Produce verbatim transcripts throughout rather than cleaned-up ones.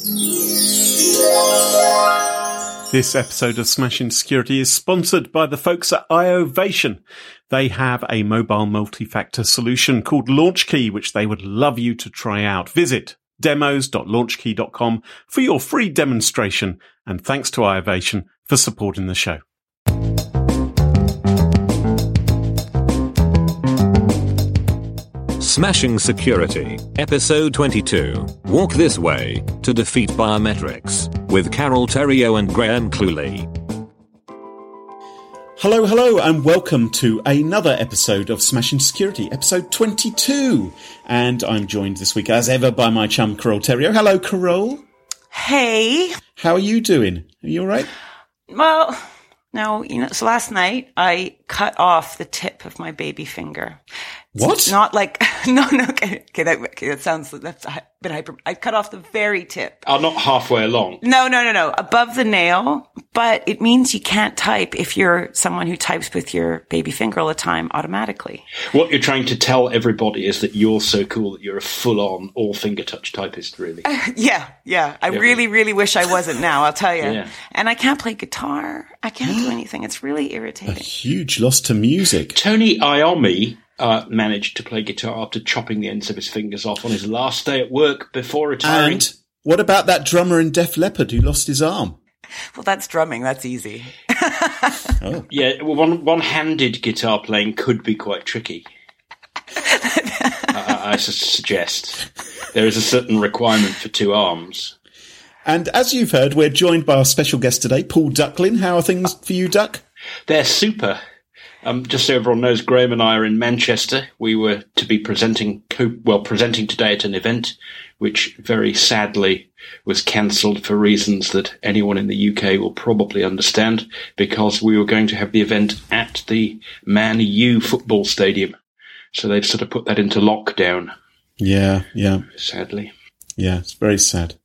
This episode of Smashing Security is sponsored by the folks at iOvation. They have a mobile multi-factor solution called LaunchKey, which they would love you to try out. Visit demos dot launch key dot com for your free demonstration, and thanks to iOvation for supporting the show. Smashing Security, Episode twenty-two, Walk This Way to Defeat Biometrics, with Carol Theriault and Graham Cluley. Hello, hello, and welcome to another episode of Smashing Security, Episode twenty-two. And I'm joined this week, as ever, by my chum, Carol Theriault. Hello, Carol. Hey. How are you doing? Are you all right? Well, no, you know, so last night I cut off the tip of my baby finger. What? It's not like, no, no, okay, okay, that, okay, that sounds, that's a bit hyper. I cut off the very tip. Oh, not halfway along. No, no, no, no, above the nail, but it means you can't type if you're someone who types with your baby finger all the time automatically. What you're trying to tell everybody is that you're so cool that you're a full-on all-finger touch typist, really. Uh, yeah, yeah. I yeah. really, really wish I wasn't now, I'll tell you. Yeah. And I can't play guitar. I can't do anything. It's really irritating. A huge loss to music. Tony Iommi Uh, managed to play guitar after chopping the ends of his fingers off on his last day at work before retiring. And what about that drummer in Def Leppard who lost his arm? Well, that's drumming. That's easy. Oh. Yeah, well, one, one-handed guitar playing could be quite tricky. I, I suggest. There is a certain requirement for two arms. And as you've heard, we're joined by our special guest today, Paul Ducklin. How are things for you, Duck? They're super. Um, just so everyone knows, Graham and I are in Manchester. We were to be presenting, co- well, presenting today at an event, which very sadly was cancelled for reasons that anyone in the U K will probably understand, because we were going to have the event at the Man U football stadium. So they've sort of put that into lockdown. Yeah, yeah. Sadly. Yeah, it's very sad.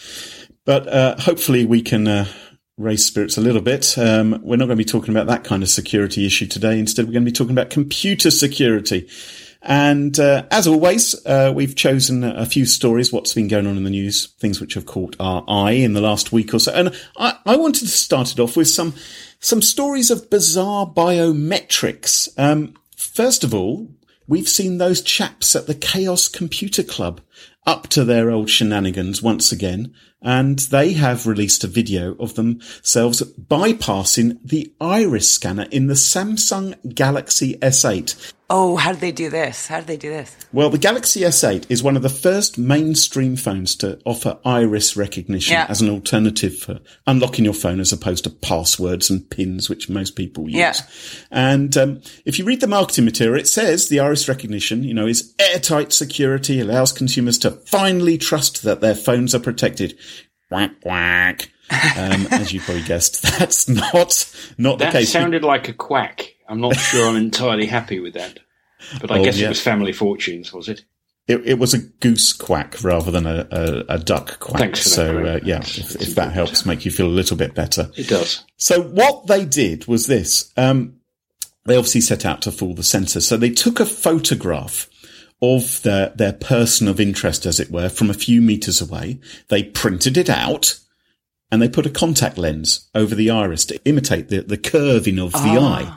But uh, hopefully we can uh, raise spirits a little bit. Um, we're not going to be talking about that kind of security issue today. Instead, we're going to be talking about computer security. And uh, as always, uh, we've chosen a few stories, what's been going on in the news, things which have caught our eye in the last week or so. And I, I wanted to start it off with some some stories of bizarre biometrics. Um, first of all, we've seen those chaps at the Chaos Computer Club up to their old shenanigans once again, and they have released a video of themselves bypassing the iris scanner in the Samsung Galaxy S eight. Oh, how did they do this? How did they do this? Well, the Galaxy S eight is one of the first mainstream phones to offer iris recognition yeah. as an alternative for unlocking your phone, as opposed to passwords and pins, which most people use. Yeah. And um, if you read the marketing material, it says the iris recognition, you know, is airtight security, allows consumers to finally trust that their phones are protected. Quack, quack. Um, as you probably guessed, that's not not that the case. That sounded like a quack. I'm not sure I'm entirely happy with that. But I oh, guess yeah. it was Family Fortunes, was it? It, it was a goose quack rather than a, a, a duck quack. Thanks for so, that. Uh, yeah, if, if that helps make you feel a little bit better. It does. So what they did was this. Um, they obviously set out to fool the censors. So they took a photograph of their, their person of interest, as it were, from a few meters away. They printed it out and they put a contact lens over the iris to imitate the, the curving of the oh. eye.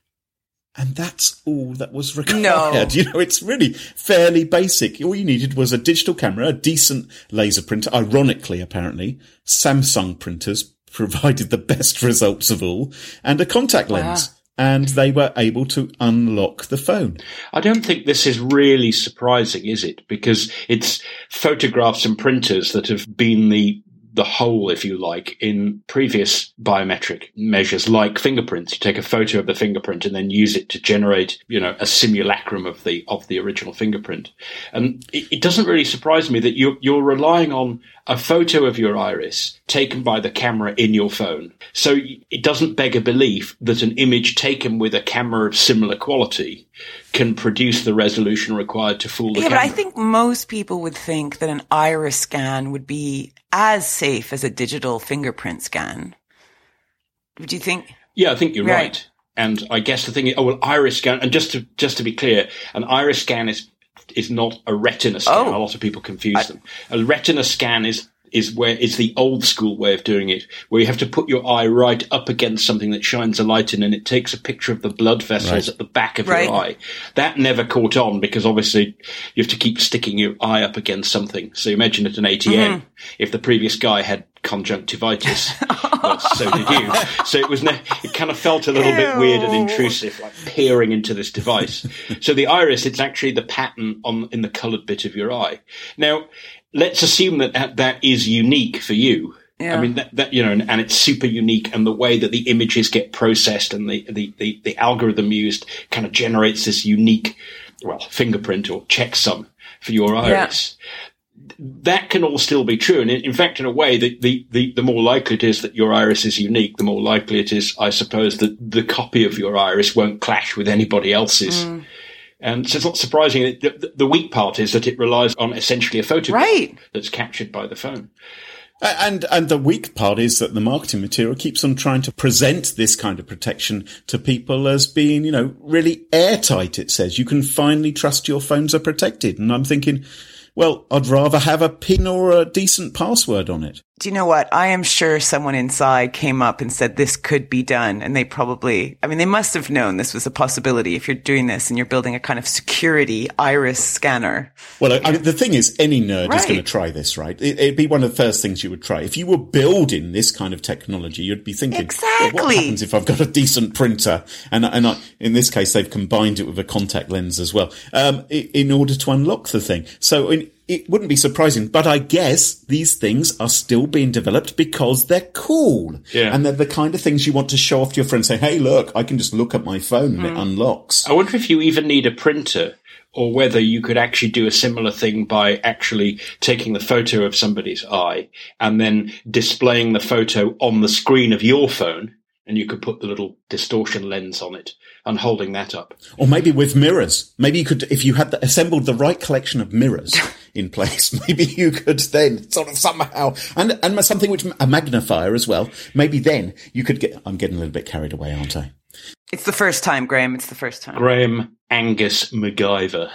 And that's all that was required. No. You know, it's really fairly basic. All you needed was a digital camera, a decent laser printer. Ironically, apparently, Samsung printers provided the best results of all, and a contact wow. lens. And they were able to unlock the phone. I don't think this is really surprising, is it? Because it's photographs and printers that have been the the whole, if you like, in previous biometric measures like fingerprints. You take a photo of the fingerprint and then use it to generate, you know, a simulacrum of the of the original fingerprint. And it, it doesn't really surprise me that you're you're relying on a photo of your iris taken by the camera in your phone. So it doesn't beg a belief that an image taken with a camera of similar quality can produce the resolution required to fool the yeah, camera. But I think most people would think that an iris scan would be as safe as a digital fingerprint scan. Would you think? Yeah, I think you're right. right. And I guess the thing is, oh, well, iris scan, and just to just to be clear, an iris scan is is not a retina scan. Oh. A lot of people confuse I, them. A retina scan is is where is the old school way of doing it, where you have to put your eye right up against something that shines a light in, and it takes a picture of the blood vessels right. at the back of right. your eye. That never caught on because obviously you have to keep sticking your eye up against something. So imagine at an A T M, mm-hmm. if the previous guy had conjunctivitis, well, so did you. So it was, ne- it kind of felt a little Ew. bit weird and intrusive, like peering into this device. So the iris, it's actually the pattern on in the coloured bit of your eye. Now, let's assume that that, that is unique for you. Yeah. I mean, that, that you know, and, and it's super unique, and the way that the images get processed and the, the, the, the algorithm used kind of generates this unique, well, fingerprint or checksum for your iris. Yeah. That can all still be true. And in, in fact, in a way, the, the, the, the more likely it is that your iris is unique, the more likely it is, I suppose, that the copy of your iris won't clash with anybody else's. Mm. And so it's not surprising. The, the weak part is that it relies on essentially a photograph right. that's captured by the phone. And and the weak part is that the marketing material keeps on trying to present this kind of protection to people as being, you know, really airtight. It says you can finally trust your phones are protected. And I'm thinking, well, I'd rather have a PIN or a decent password on it. Do you know what? I am sure someone inside came up and said this could be done. And they probably, I mean, they must have known this was a possibility if you're doing this and you're building a kind of security iris scanner. Well, yeah. I mean, the thing is, any nerd right. is going to try this, right? It, it'd be one of the first things you would try. If you were building this kind of technology, you'd be thinking, exactly. well, what happens if I've got a decent printer? And, and I, in this case, they've combined it with a contact lens as well, um, in order to unlock the thing. So in, it wouldn't be surprising, but I guess these things are still being developed because they're cool. Yeah. And they're the kind of things you want to show off to your friends, say, hey, look, I can just look at my phone and mm. it unlocks. I wonder if you even need a printer, or whether you could actually do a similar thing by actually taking the photo of somebody's eye and then displaying the photo on the screen of your phone. And you could put the little distortion lens on it and holding that up. Or maybe with mirrors. Maybe you could, if you had the, assembled the right collection of mirrors in place, maybe you could then sort of somehow, and, and something which, a magnifier as well, maybe then you could get, I'm getting a little bit carried away, aren't I? It's the first time, Graham. It's the first time. Graham Angus MacGyver.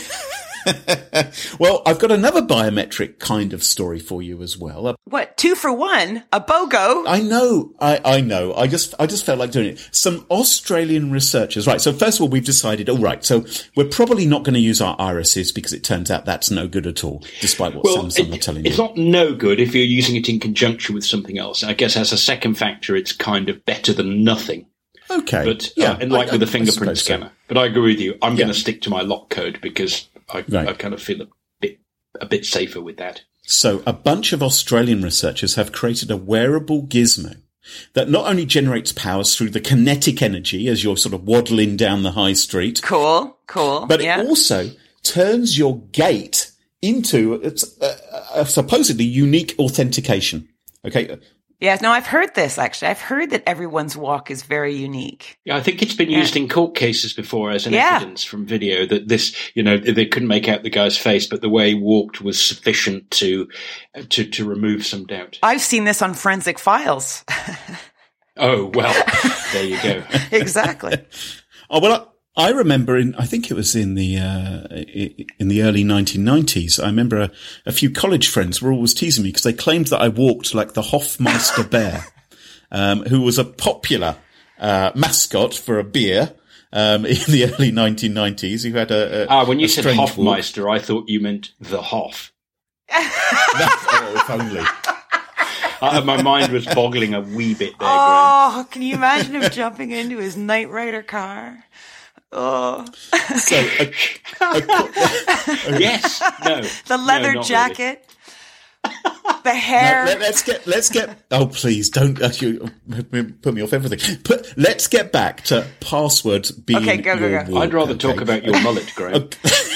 Well, I've got another biometric kind of story for you as well. What, two for one? A BOGO? I know, I, I know. I just, I just felt like doing it. Some Australian researchers, right? So first of all, we've decided, all right, so we're probably not going to use our irises because it turns out that's no good at all, despite what well, Samsung it, are telling it's you. It's not no good if you're using it in conjunction with something else. I guess as a second factor, it's kind of better than nothing. Okay. But, yeah, uh, and like I, with the fingerprint scanner. So. But I agree with you. I'm yeah. going to stick to my lock code because I, right. I kind of feel a bit, a bit safer with that. So a bunch of Australian researchers have created a wearable gizmo that not only generates powers through the kinetic energy as you're sort of waddling down the high street. Cool, cool. But yeah. it also turns your gait into a, a, a supposedly unique authentication. Okay. Yeah, no, I've heard this, actually. I've heard that everyone's walk is very unique. Yeah, I think it's been used yeah. in court cases before as an yeah. evidence from video that this, you know, they couldn't make out the guy's face, but the way he walked was sufficient to to, to remove some doubt. I've seen this on Forensic Files. Oh, well, there you go. Exactly. Oh, well, I- I remember in, I think it was in the, uh, in the early nineteen nineties, I remember a, a few college friends were always teasing me because they claimed that I walked like the Hofmeister bear, um, who was a popular, uh, mascot for a beer, um, in the early nineteen nineties, who had a, a Ah, when you said Hofmeister, walk. I thought you meant the Hoff. That, oh, if only. Uh, my mind was boggling a wee bit there, Oh, Graham. Can you imagine him jumping into his Knight Rider car? Oh. So, a, a, a, yes, no. The leather no, jacket. Really. The hair. No, let, let's get, let's get, oh, please don't, uh, you put me off everything. But let's get back to passwords being okay, go, your go, go. walk, I'd rather okay? talk about your mullet, Graham.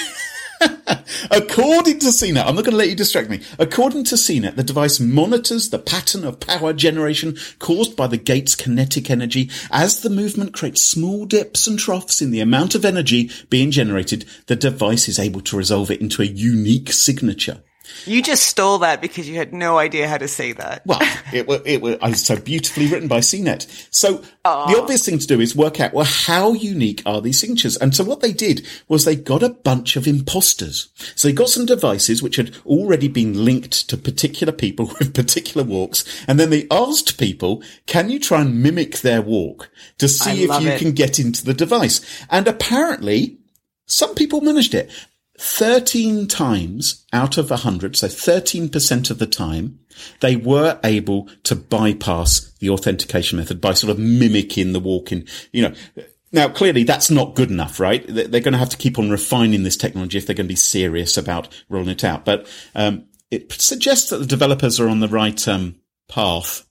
According to C net, I'm not going to let you distract me. According to C net, the device monitors the pattern of power generation caused by the gate's kinetic energy. As the movement creates small dips and troughs in the amount of energy being generated, the device is able to resolve it into a unique signature. You just stole that because you had no idea how to say that. Well, it was, it was, it was so beautifully written by C net. So Aww. The obvious thing to do is work out, well, how unique are these signatures? And so what they did was they got a bunch of imposters. So they got some devices which had already been linked to particular people with particular walks. And then they asked people, can you try and mimic their walk to see if you it. can get into the device? And apparently some people managed it. thirteen times out of one hundred, so thirteen percent of the time, they were able to bypass the authentication method by sort of mimicking the walk-in. You know, now clearly that's not good enough, right? They're going to have to keep on refining this technology if they're going to be serious about rolling it out. But um, it suggests that the developers are on the right um, path.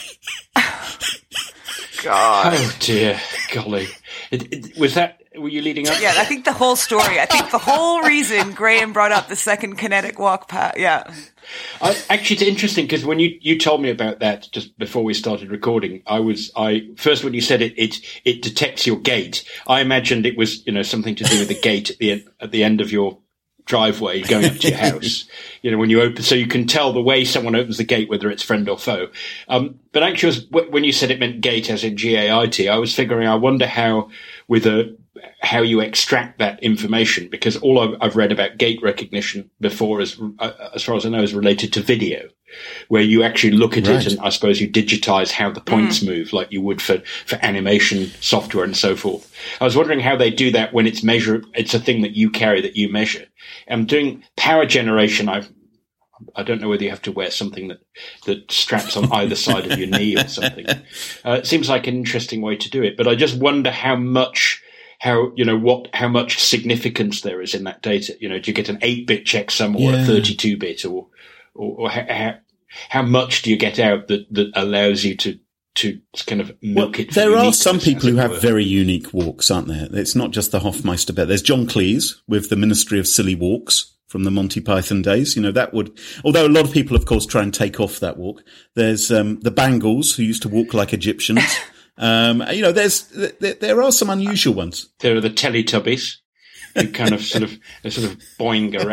God. Oh dear, golly! It, it, was that? Were you leading up? Yeah, I think the whole story. I think the whole reason Graham brought up the second kinetic walk path. Yeah. I, actually, it's interesting because when you, you told me about that just before we started recording, I was I first when you said it it it detects your gait. I imagined it was you know something to do with the gate at the end, at the end of your driveway going up to your house. You know when you open, so you can tell the way someone opens the gate whether it's friend or foe. Um, but actually, was, when you said it meant gate as in G A I T, I was figuring I wonder how with a how you extract that information, because all I've, I've read about gait recognition before, is, uh, as far as I know, is related to video, where you actually look at right. it and I suppose you digitize how the points mm. move, like you would for, for animation software and so forth. I was wondering how they do that when it's measure. It's a thing that you carry that you measure. I'm doing power generation. I I don't know whether you have to wear something that, that straps on either side of your knee or something. Uh, it seems like an interesting way to do it, but I just wonder how much. How, you know, what, how much significance there is in that data. You know, do you get an eight bit checksum or yeah. a thirty-two bit or, or, or how, how much do you get out that, that allows you to, to kind of milk well, it? There are some people who have were. very unique walks, aren't there? It's not just the Hofmeister bet. There's John Cleese with the Ministry of Silly Walks from the Monty Python days. You know, that would, although a lot of people, of course, try and take off that walk. There's, um, the Bangles who used to walk like Egyptians. Um, you know, there's, there, there are some unusual ones. There are the Teletubbies who kind of sort of, they sort of boing around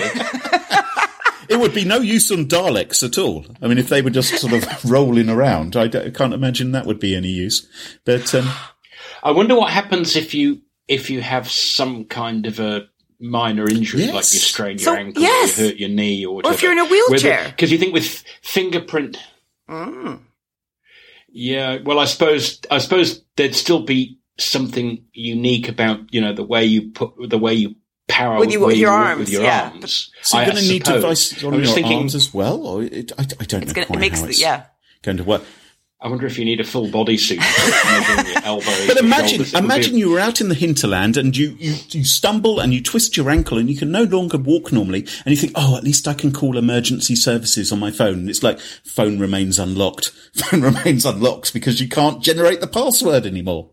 a bit. It would be no use on Daleks at all. I mean, if they were just sort of rolling around, I, I can't imagine that would be any use. But, um, I wonder what happens if you, if you have some kind of a minor injury, yes. like you strain your so, ankle yes. or you hurt your knee or whatever. Or if you're in a wheelchair. Because you think with fingerprint. Mm. Yeah, well, I suppose I suppose there'd still be something unique about you know the way you put the way you power with, you, with your arms, with your yeah. arms. So you're I, going to need devices on your thinking, arms as well, or it, I, I don't it's know gonna, quite it makes how the, it's yeah. going to work. I wonder if you need a full body suit. your elbows, but imagine, shoulders, imagine you were out in the hinterland and you, you, you stumble and you twist your ankle and you can no longer walk normally and you think, oh, at least I can call emergency services on my phone. And it's like, phone remains unlocked. Phone remains unlocked because you can't generate the password anymore.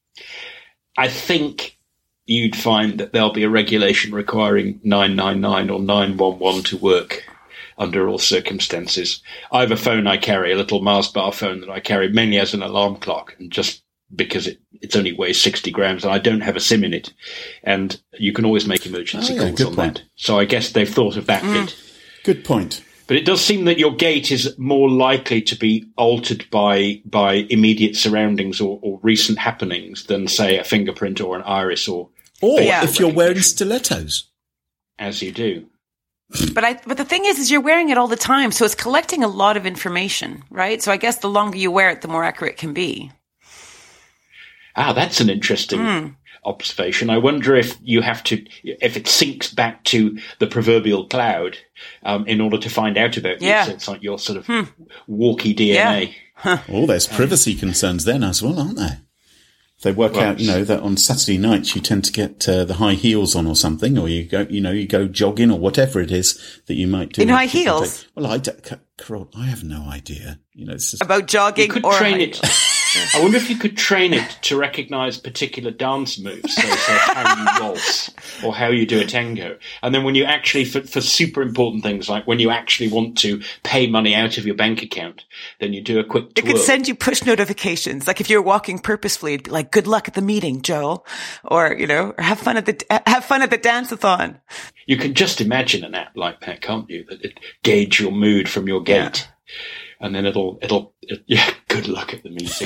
I think you'd find that there'll be a regulation requiring nine nine nine or nine one one to work under all circumstances. I have a phone I carry, a little Mars bar phone that I carry mainly as an alarm clock, and just because it it only weighs sixty grams and I don't have a SIM in it. And you can always make emergency oh, yeah, calls on point. that. So I guess they've thought of that mm. bit. Good point. But it does seem that your gait is more likely to be altered by by immediate surroundings or, or recent happenings than, say, a fingerprint or an iris or... Or yeah. if you're wearing stilettos. As you do. But I, but the thing is, is you're wearing it all the time, so it's collecting a lot of information, right? So I guess the longer you wear it, the more accurate it can be. Ah, that's an interesting mm. observation. I wonder if you have to, if it syncs back to the proverbial cloud, um, in order to find out about yeah. you. So it's like your sort of hmm. walkie D N A. Yeah. Huh. Oh, there's privacy um, concerns then as well, aren't there? They work well, out, you know, that on Saturday nights you tend to get uh, the high heels on or something, or you go, you know, you go jogging or whatever it is that you might do. In high heels? Well, I, don't, Carol, I have no idea. You know, it's just, about jogging you could or train high it. I wonder if you could train it to recognize particular dance moves, so, so how you waltz or how you do a tango. And then when you actually, for, for super important things, like when you actually want to pay money out of your bank account, then you do a quick twirl. It could send you push notifications. Like if you're walking purposefully, it'd be like, good luck at the meeting, Joel. Or, you know, or have fun at the, have fun at the dance-a-thon. You can just imagine an app like that, can't you? That it gauge your mood from your gait. Yeah. And then it'll, it'll, it, yeah, good luck at the meeting.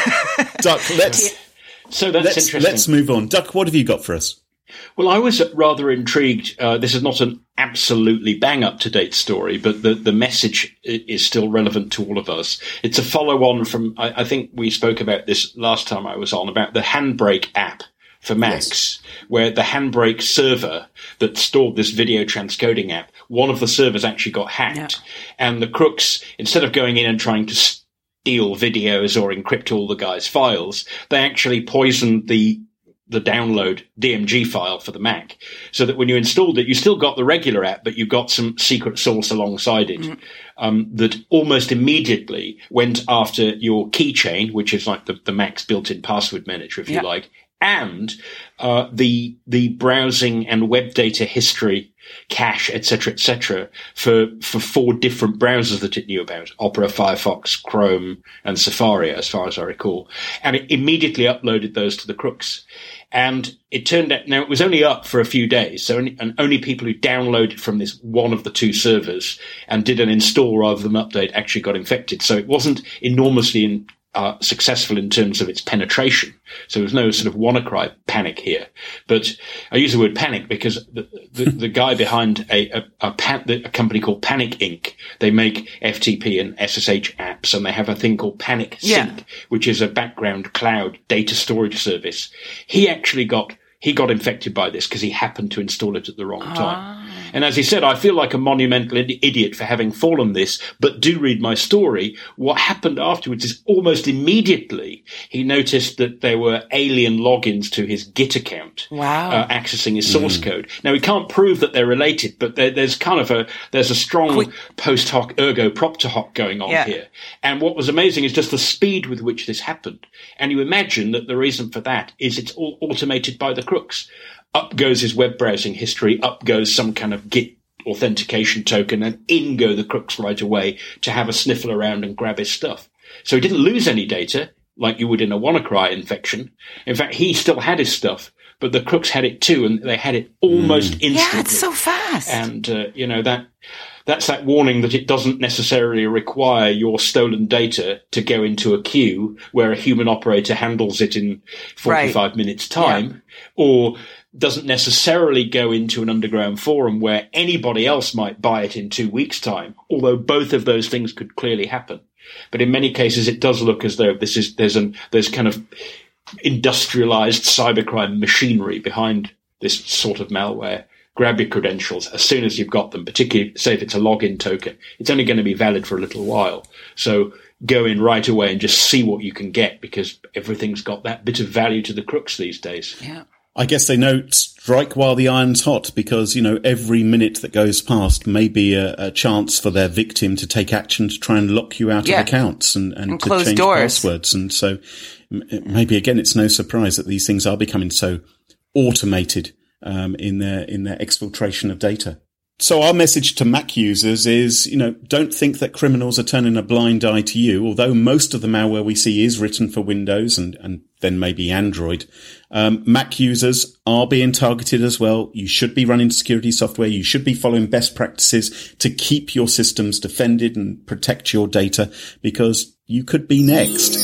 Duck, let's, so that's let's, interesting. Let's move on. Duck, what have you got for us? Well, I was rather intrigued. Uh, this is not an absolutely bang up to date story, but the, the message is still relevant to all of us. It's a follow on from, I, I think we spoke about this last time I was on, about the Handbrake app for Macs, yes. where the Handbrake server that stored this video transcoding app, one of the servers actually got hacked. Yeah. And the crooks, instead of going in and trying to steal videos or encrypt all the guy's files, they actually poisoned the the download D M G file for the Mac, so that when you installed it, you still got the regular app, but you got some secret source alongside it mm. um, that almost immediately went after your keychain, which is like the, the Mac's built-in password manager, if yeah. you like, and uh, the the browsing and web data history cache, et cetera, et cetera, for, for four different browsers that it knew about, Opera, Firefox, Chrome, and Safari, as far as I recall. And it immediately uploaded those to the crooks. And it turned out, now it was only up for a few days, so only, and only people who downloaded from this one of the two servers and did an install rather than update actually got infected. So it wasn't enormously in, Uh, successful in terms of its penetration. So there was no sort of WannaCry panic here. But I use the word panic because the, the, the guy behind a, a, a, pan, a company called Panic Incorporated, they make F T P and S S H apps, and they have a thing called Panic Sync, yeah. which is a background cloud data storage service. He actually got He got infected by this because he happened to install it at the wrong time. Ah. And as he said, I feel like a monumental idiot for having fallen this, but do read my story. What happened afterwards is almost immediately he noticed that there were alien logins to his Git account. Wow. Uh, accessing his source mm. code. Now, we can't prove that they're related, but there, there's kind of a, there's a strong Quick. post hoc ergo propter hoc going on yeah. here. And what was amazing is just the speed with which this happened. And you imagine that the reason for that is it's all automated by the crooks. Up goes his web browsing history, up goes some kind of Git authentication token, and in go the crooks right away to have a sniffle around and grab his stuff. So he didn't lose any data like you would in a WannaCry infection. In fact, he still had his stuff, but the crooks had it too, and they had it almost mm. instantly. Yeah, it's so fast. And, uh, you know, that that's that warning that it doesn't necessarily require your stolen data to go into a queue where a human operator handles it in forty-five right. minutes time, yeah. or doesn't necessarily go into an underground forum where anybody else might buy it in two weeks' time, although both of those things could clearly happen. But in many cases, it does look as though this is there's an there's kind of industrialized cybercrime machinery behind this sort of malware. Grab your credentials as soon as you've got them, particularly say if it's a login token. It's only going to be valid for a little while. So go in right away and just see what you can get, because everything's got that bit of value to the crooks these days. Yeah. I guess they know strike while the iron's hot, because, you know, every minute that goes past may be a, a chance for their victim to take action to try and lock you out yeah. of accounts and, and, and to close change doors. passwords. And so maybe, again, it's no surprise that these things are becoming so automated um, in their in their exfiltration of data. So our message to Mac users is, you know, don't think that criminals are turning a blind eye to you, although most of the malware we see is written for Windows and, and then maybe Android. Um, Mac users are being targeted as well. You should be running security software. You should be following best practices to keep your systems defended and protect your data, because you could be next.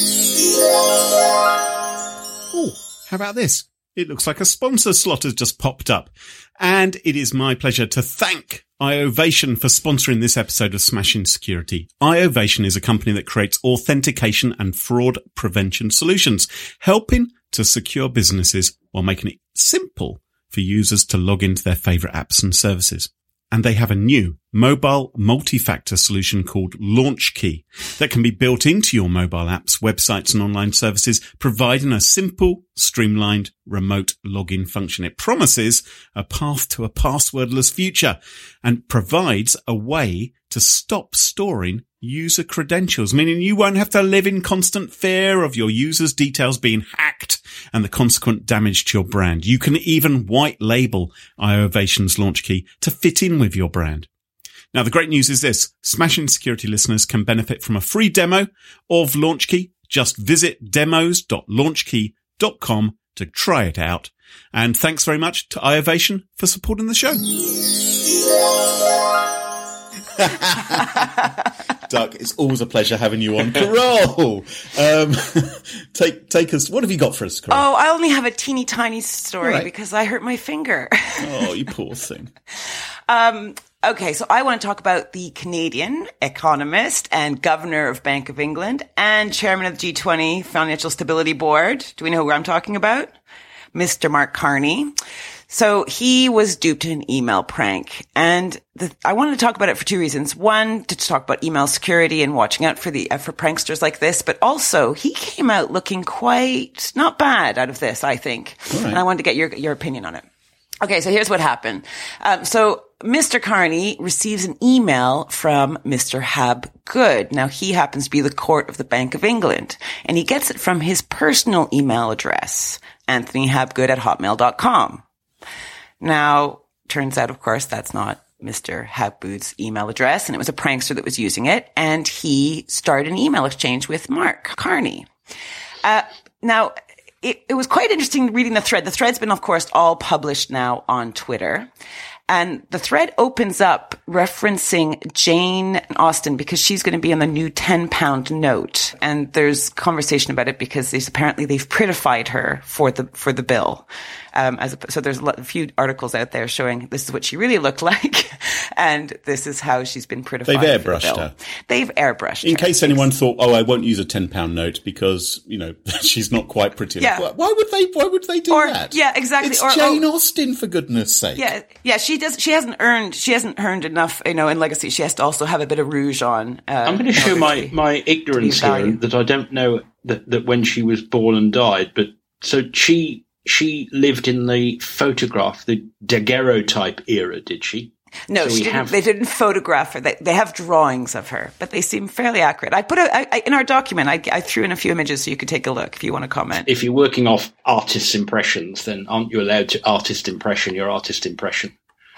Oh, how about this? It looks like a sponsor slot has just popped up. And it is my pleasure to thank iOvation for sponsoring this episode of Smashing Security. iOvation is a company that creates authentication and fraud prevention solutions, helping to secure businesses while making it simple for users to log into their favorite apps and services. And they have a new mobile multi-factor solution called LaunchKey that can be built into your mobile apps, websites, and online services, providing a simple, streamlined remote login function. It promises a path to a passwordless future and provides a way to stop storing user credentials, meaning you won't have to live in constant fear of your users' details being hacked and the consequent damage to your brand. You can even white label Iovation's launch key to fit in with your brand. Now, the great news is this. Smashing Security listeners can benefit from a free demo of LaunchKey. Just visit demos dot launchkey dot com to try it out. And thanks very much to Iovation for supporting the show. Duck, it's always a pleasure having you on. Carol! Um, take take us, what have you got for us, Carol? Oh, I only have a teeny tiny story right. because I hurt my finger. Oh, you poor thing. um, okay, so I want to talk about the Canadian economist and governor of Bank of England and chairman of the G twenty Financial Stability Board. Do we know who I'm talking about? Mister Mark Carney. So he was duped in an email prank. And the, I wanted to talk about it for two reasons. One, to talk about email security and watching out for the, uh, for pranksters like this. But also he came out looking quite not bad out of this, I think. Right. And I wanted to get your, your opinion on it. Okay. So here's what happened. Um, so Mister Carney receives an email from Mister Hab Good. Now he happens to be the court of the Bank of England and he gets it from his personal email address, anthony habgood at hotmail dot com. Now, turns out, of course, that's not Mister Habgood's email address, and it was a prankster that was using it, and he started an email exchange with Mark Carney. Uh, now, it, it was quite interesting reading the thread. The thread's been, of course, all published now on Twitter. And the thread opens up referencing Jane Austen because she's going to be on the new ten pound note. And there's conversation about it because there's apparently they've prettified her for the, for the bill. Um, as a, so there's a, lot, a few articles out there showing this is what she really looked like. And this is how she's been prettified. They've airbrushed her. They've airbrushed In her. In case anyone thought, oh, I won't use a ten pound note because, you know, she's not quite pretty enough. Yeah. Why would they, why would they do or, that? Yeah, exactly. It's or, Jane or, Austen, for goodness sake. Yeah, yeah, she does, she hasn't earned, she hasn't earned enough, you know, in legacy. She has to also have a bit of rouge on. Uh, I'm going to show my, to, my ignorance here that I don't know that, that when she was born and died, but so she, she lived in the photograph, the daguerreotype era, did she? No, so she didn't, have... they didn't photograph her. They, they have drawings of her, but they seem fairly accurate. I put a, I, I, in our document, I, I threw in a few images so you could take a look if you want to comment. If you're working off artist's impressions, then aren't you allowed to artist impression your artist impression?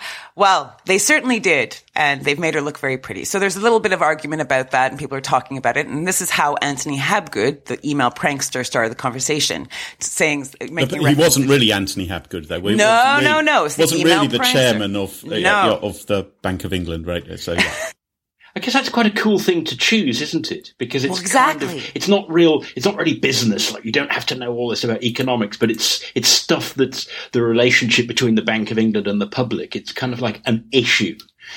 Well, they certainly did, and they've made her look very pretty. So there's a little bit of argument about that, and people are talking about it. And this is how Anthony Habgood, the email prankster, started the conversation, saying, making no, he wasn't really Anthony Habgood, though. We, no, no, really, no. Wasn't really the prankster. chairman of uh, no. of the Bank of England, right? So yeah. I guess that's quite a cool thing to choose, isn't it? Because it's well, exactly. kind of, it's not real, it's not really business. Like you don't have to know all this about economics, but it's, it's stuff that's the relationship between the Bank of England and the public. It's kind of like an issue.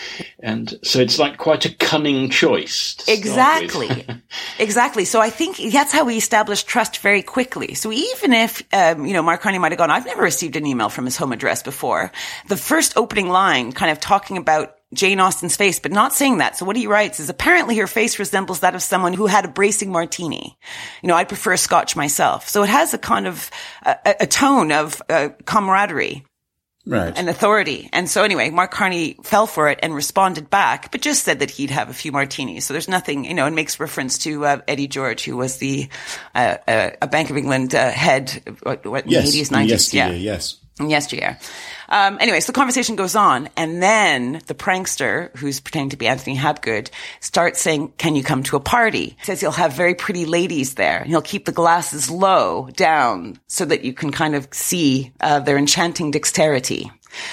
And so it's like quite a cunning choice. Exactly. Exactly. So I think that's how we establish trust very quickly. So even if, um, you know, Mark Carney might have gone, I've never received an email from his home address before. The first opening line kind of talking about Jane Austen's face, but not saying that. So what he writes is apparently her face resembles that of someone who had a bracing martini. You know, I prefer a scotch myself. So it has a kind of a, a tone of uh, camaraderie. Right. And authority. And so anyway, Mark Carney fell for it and responded back, but just said that he'd have a few martinis. So there's nothing, you know, and makes reference to uh, Eddie George, who was the uh, uh, a Bank of England uh, head, what, what yes, eighties, nineties? Yesteryear, yeah. yes. Yesteryear. Um, anyway, so the conversation goes on, and then the prankster, who's pretending to be Anthony Habgood, starts saying, can you come to a party? He says he'll have very pretty ladies there, and he'll keep the glasses low down so that you can kind of see uh, their enchanting dexterity.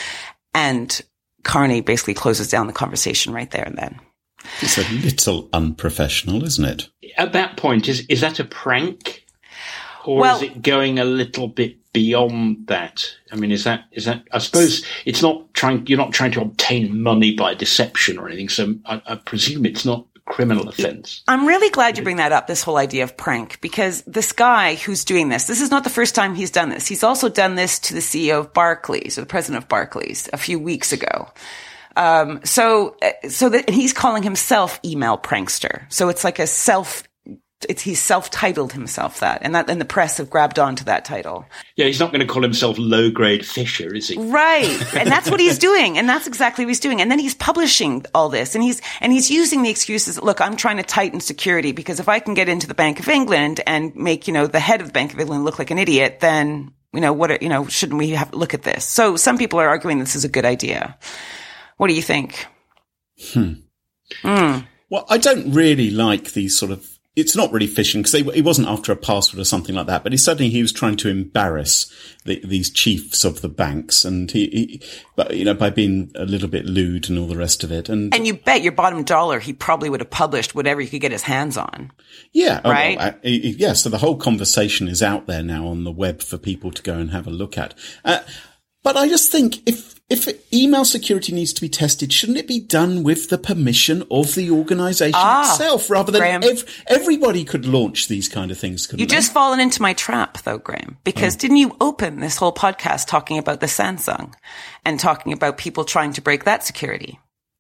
And Carney basically closes down the conversation right there and then. It's a little unprofessional, isn't it? At that point, is is that a prank? Or well, is it going a little bit beyond that? I mean, is that, is that, I suppose it's not trying, you're not trying to obtain money by deception or anything. So I, I presume it's not a criminal offense. I'm really glad you bring that up, this whole idea of prank, because this guy who's doing this, this is not the first time he's done this. He's also done this to the C E O of Barclays, or the president of Barclays, a few weeks ago. Um, so, so that, and he's calling himself email prankster. So it's like a self it's, he's self-titled himself that, and that, and the press have grabbed onto that title. Yeah, he's not going to call himself low-grade Fisher, is he? Right. And that's what he's doing. And that's exactly what he's doing. And then he's publishing all this, and he's, and he's using the excuses, look, I'm trying to tighten security because if I can get into the Bank of England and make, you know, the head of the Bank of England look like an idiot, then, you know, what, are, you know, shouldn't we have look at this? So some people are arguing this is a good idea. What do you think? Hmm. Mm. Well, I don't really like these sort of, it's not really phishing because he wasn't after a password or something like that, but he suddenly he was trying to embarrass the, these chiefs of the banks, and he, he, but you know, by being a little bit lewd and all the rest of it. And and you bet your bottom dollar he probably would have published whatever he could get his hands on. Yeah, right. Oh, well, I, I, yeah. So the whole conversation is out there now on the web for people to go and have a look at. Uh, but I just think if. If email security needs to be tested, shouldn't it be done with the permission of the organisation ah, itself, rather than Graham, ev- everybody could launch these kind of things? Couldn't you they? just fallen into my trap, though, Graham, because oh. didn't you open this whole podcast talking about the Samsung and talking about people trying to break that security?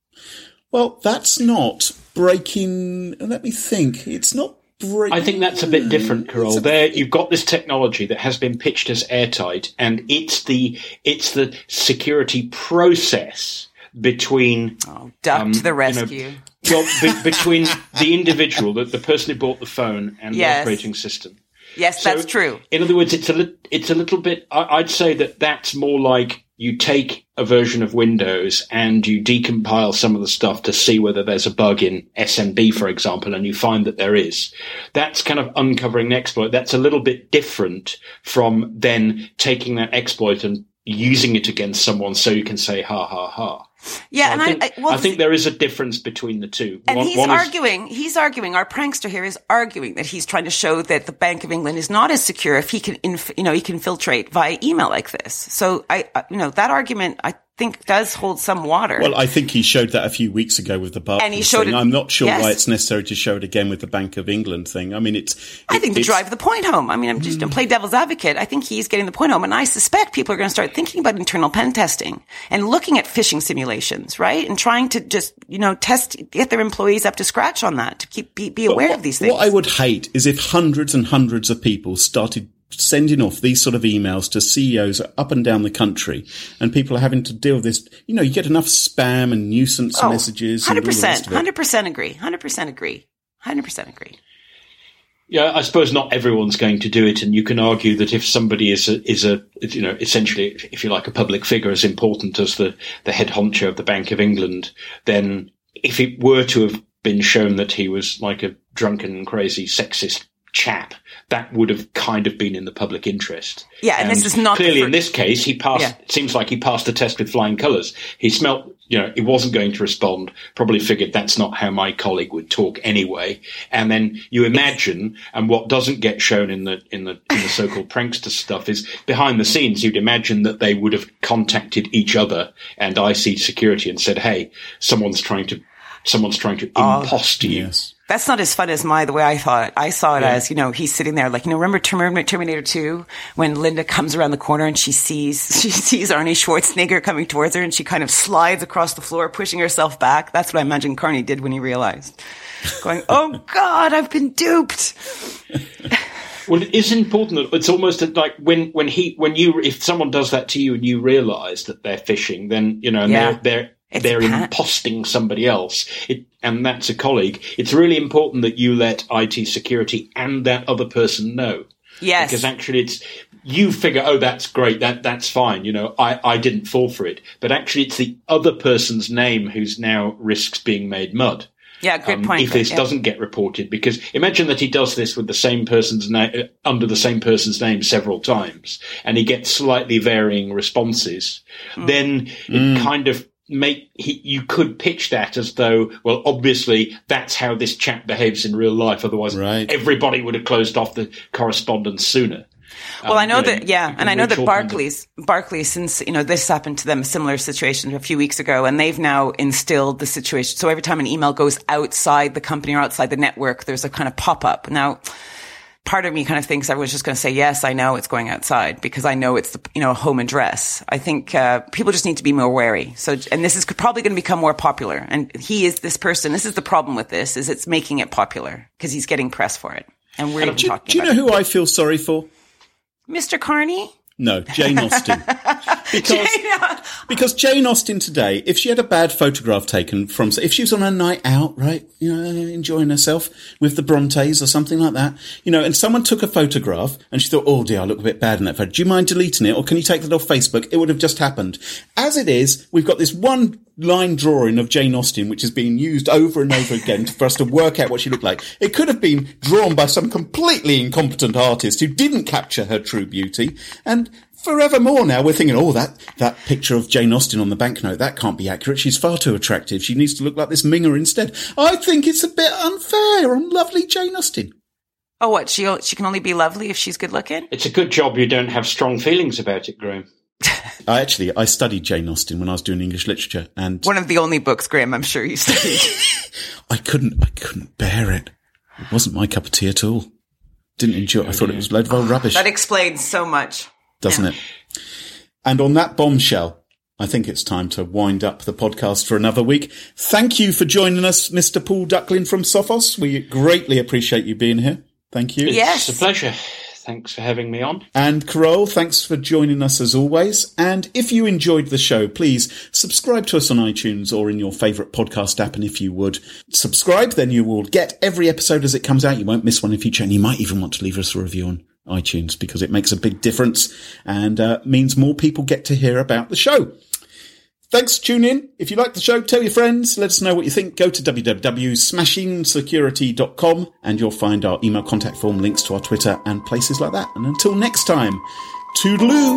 Well, that's not breaking. Let me think. It's not. I think that's a bit different, Carol. There, you've got this technology that has been pitched as airtight, and it's the it's the security process between oh, duck um, to the rescue. You know, well, be, between the individual, the, the person who bought the phone, and yes. the operating system. Yes, so, that's true. In other words, it's a li- it's a little bit. I, I'd say that that's more like you take a version of Windows and you decompile some of the stuff to see whether there's a bug in S M B, for example, and you find that there is. That's kind of uncovering an exploit. That's a little bit different from then taking that exploit and using it against someone so you can say ha ha ha. Yeah, so and I think, I, I, well, I think there is a difference between the two. And one, he's one arguing, is, he's arguing, our prankster here is arguing that he's trying to show that the Bank of England is not as secure if he can, inf- you know, he can infiltrate via email like this. So I, I, you know, that argument, I think does hold some water. Well, I think he showed that a few weeks ago with the Barclays and he showed thing. It, I'm not sure yes. why it's necessary to show it again with the Bank of England thing. I mean, it's... It, I think to it's, drive the point home. I mean, I'm just going to play devil's advocate. I think he's getting the point home. And I suspect people are going to start thinking about internal pen testing and looking at phishing simulations, right? And trying to just, you know, test, get their employees up to scratch on that, to keep be, be aware what, of these things. What I would hate is if hundreds and hundreds of people started sending off these sort of emails to C E Os up and down the country, and people are having to deal with this. You know, you get enough spam and nuisance oh, messages. one hundred percent, one hundred percent agree. one hundred percent agree. one hundred percent agree. Yeah, I suppose not everyone's going to do it, and you can argue that if somebody is a, is a, you know, essentially, if you like, a public figure as important as the, the head honcho of the Bank of England, then if it were to have been shown that he was like a drunken, crazy, sexist chap, that would have kind of been in the public interest. Yeah, and, and this is not clearly fir- in this case. He passed. Yeah. It seems like he passed the test with flying colours. He smelt, you know, he wasn't going to respond. Probably figured that's not how my colleague would talk anyway. And then you imagine, and what doesn't get shown in the in the in the so-called prankster stuff is behind the scenes. You'd imagine that they would have contacted each other and I C security and said, "Hey, someone's trying to." Someone's trying to impost uh, you. Yes. That's not as fun as my, the way I thought it. I saw it yeah. as, you know, he's sitting there like, you know, remember Terminator two when Linda comes around the corner and she sees, she sees Arnie Schwarzenegger coming towards her and she kind of slides across the floor, pushing herself back. That's what I imagine Carney did when he realized. Going, oh God, I've been duped. Well, it is important that it's almost like when, when he, when you, if someone does that to you and you realize that they're phishing, then, you know, and yeah. they're, they're, It's they're pat- imposting somebody else, it, and that's a colleague. It's really important that you let I T security and that other person know. Yes. Because actually it's, you figure, oh, that's great, that that's fine, you know, I, I didn't fall for it. But actually it's the other person's name who's now risks being made mud. Yeah, good um, point. If this yeah. doesn't get reported, because imagine that he does this with the same person's name, under the same person's name several times, and he gets slightly varying responses, mm. then mm. it kind of make, he, you could pitch that as though, well, obviously that's how this chap behaves in real life. Otherwise, right. everybody would have closed off the correspondence sooner. Well, um, I know you know, that, yeah, and I know that Barclays, the- Barclays, since, you know, this happened to them, a similar situation a few weeks ago, and they've now instilled the situation. So every time an email goes outside the company or outside the network, there's a kind of pop-up. Now, part of me kind of thinks I was just going to say, yes, I know it's going outside because I know it's the, you know, a home address. I think uh, people just need to be more wary. So, and this is probably going to become more popular. And he is this person. This is the problem with this, is it's making it popular because he's getting press for it. And we're and do, talking do you know about who I feel sorry for? Mister Carney? No, Jane Austen. Because, Jane, because Jane Austen today, if she had a bad photograph taken from, if she was on a night out, right, you know, enjoying herself with the Brontes or something like that, you know, and someone took a photograph and she thought, oh dear, I look a bit bad in that photo. Do you mind deleting it? Or can you take that off Facebook? It would have just happened. As it is, we've got this one line drawing of Jane Austen, which is being used over and over again for us to work out what she looked like. It could have been drawn by some completely incompetent artist who didn't capture her true beauty. And forevermore now we're thinking, oh, that, that picture of Jane Austen on the banknote, that can't be accurate. She's far too attractive. She needs to look like this minger instead. I think it's a bit unfair on lovely Jane Austen. Oh, what? She, she can only be lovely if she's good looking? It's a good job you don't have strong feelings about it, Graham. I actually, I studied Jane Austen when I was doing English literature, and one of the only books, Graham, I'm sure you studied. I couldn't, I couldn't bear it. It wasn't my cup of tea at all. Didn't enjoy it. I thought it was a load of old rubbish. That explains so much. Doesn't yeah. it? And on that bombshell, I think it's time to wind up the podcast for another week. Thank you for joining us, Mister Paul Ducklin from Sophos. We greatly appreciate you being here. Thank you. Yes. It's a pleasure. Thanks for having me on. And Carole, thanks for joining us as always. And if you enjoyed the show, please subscribe to us on iTunes or in your favourite podcast app. And if you would subscribe, then you will get every episode as it comes out. You won't miss one in future. And you might even want to leave us a review on iTunes because it makes a big difference and uh, means more people get to hear about the show. Thanks for tuning in. If you like the show, tell your friends. Let us know what you think. Go to w w w dot smashing security dot com and you'll find our email contact form, links to our Twitter and places like that. And until next time, toodaloo.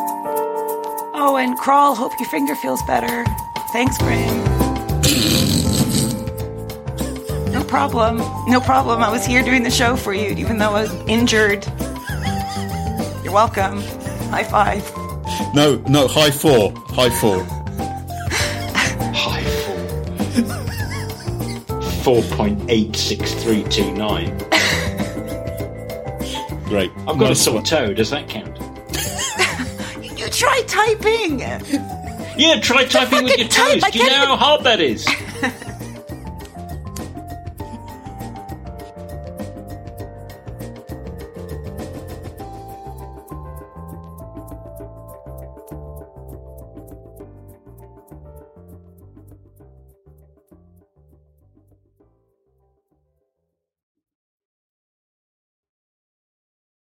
Oh, and Crawl, hope your finger feels better. Thanks, Graham. No problem. No problem. I was here doing the show for you, even though I was injured. You're welcome. High five. No, no, high four. High four. four point eight six three two nine. Great. I've got nice a sore one. toe. Does that count? You try typing. Yeah, try typing with your toes. Do you know how hard that is?